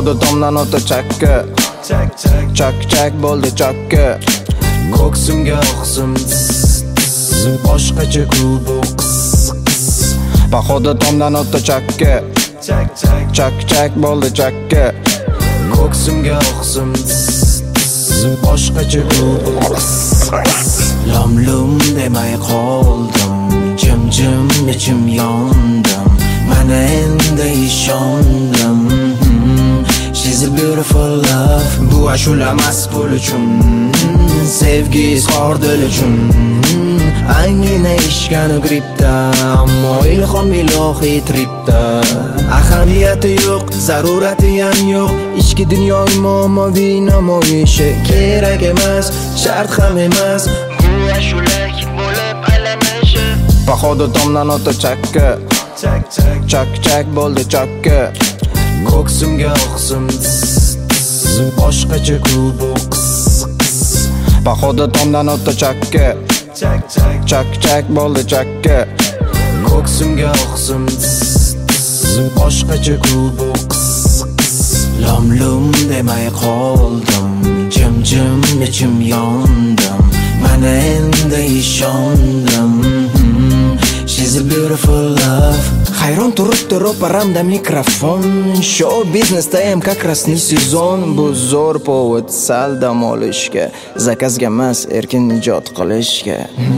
Bahodir tomdan o'ta chakka, chak bo'ldi chakka. Ko'ksimga oqsim boshqacha ku bu qiz. Bahodir tomdan o'ta chakka, chak bo'ldi chakka. Ko'ksimga oqsim boshqacha ku bu qiz. Lom demay qoldim, jim ichim yondim. Mana endi ishondim. She's a beautiful love. Bu ashula emas pul uchun, sevgi izhor dil uchun. Angina ishgani gripda, ammo ilhom ilohiy tripda. Ahamiyati yo'q, zarurati ham yo'q. Ichki dunyo momoviy namoyishi kerak emas, shart ham emas. Bu ashula bo'lib aylanishi. Bahodir tomdan o'ta chakka, chak bo'ldi chakka. Ko'ksimga oqsim boshqacha ku bu qiz. Bahodir tomdan o'ta chakka, chak bo'ldi chakka. Ko'ksimga oqsim boshqacha ku bu qiz. Lom demay qoldim, jim ichim yondim. Mana endi ishondim. She's a beautiful love. Hayron turibdi ro'paramda mikrofon. Show biznesda ham как раз не сезон. Bu zo'r povod sal dam olishga, zakazga emas, erkin ijod qilishga.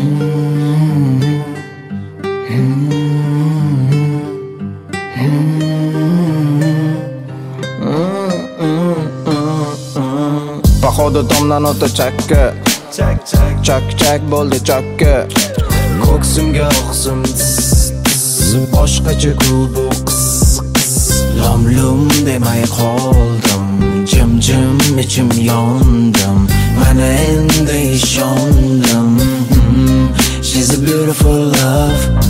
Bahodir tomdan o'ta chakka, chak bo'ldi chakka. Ko'ksimga oqsim boshqacha ku bu qiz. Lom demay qoldim, jim ichim yondim. Mana endi ishondim. She's a beautiful love.